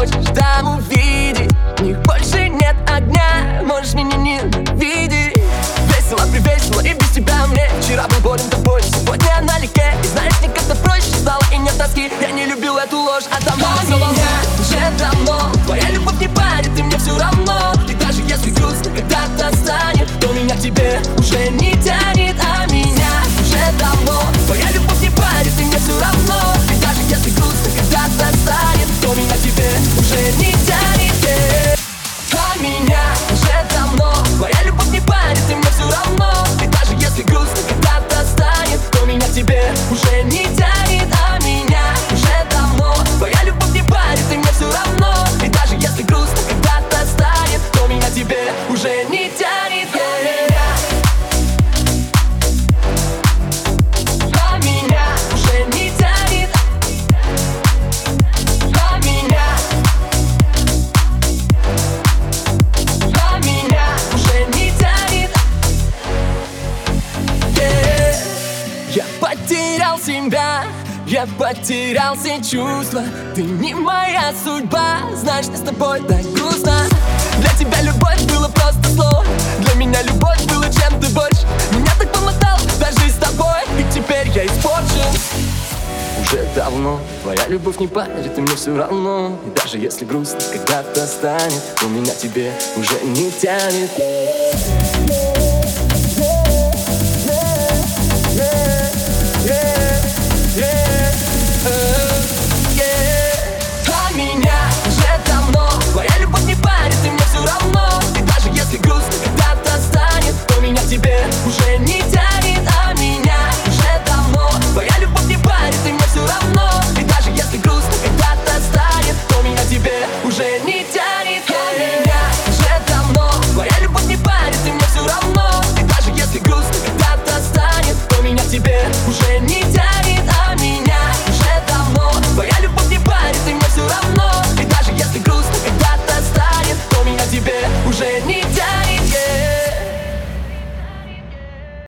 хочешь там увидеть. В них больше нет огня, можешь меня ненавидеть. Весело, привесело и без тебя мне. Вчера был болен тобой, сегодня налегке. И знаешь, мне как-то проще стало и нет тоски. Я не любил эту ложь, а давно все волна. Уже давно твоя любовь не парит, и мне все равно. И даже если грустно когда-то станет, то меня к тебе уже не тянет. А меня уже давно твоя любовь не парит, и мне все равно. И даже если грустно когда-то станет, то меня к тебе уже не тянет. А меня уже давно твоя любовь не парит, и мне все равно. И даже если грустно когда-то станет, то меня к тебе уже не тянет. А меня уже давно твоя любовь не парит, и мне все равно. И даже если грустно когда-то станет, то меня к тебе уже не тянет. А меня уже не тянет. А меня уже не тянет. Я потерял себя, я потерял все чувства. Ты не моя судьба, знаешь, мне с тобой так грустно. Для тебя любовь было просто слово, для меня любовь было чем-то больше. Меня так помотал даже с тобой, и теперь я испорчен. Уже давно твоя любовь не парит, и мне все равно. И даже если грустно когда-то станет, то меня к тебе уже не тянет. Yeah.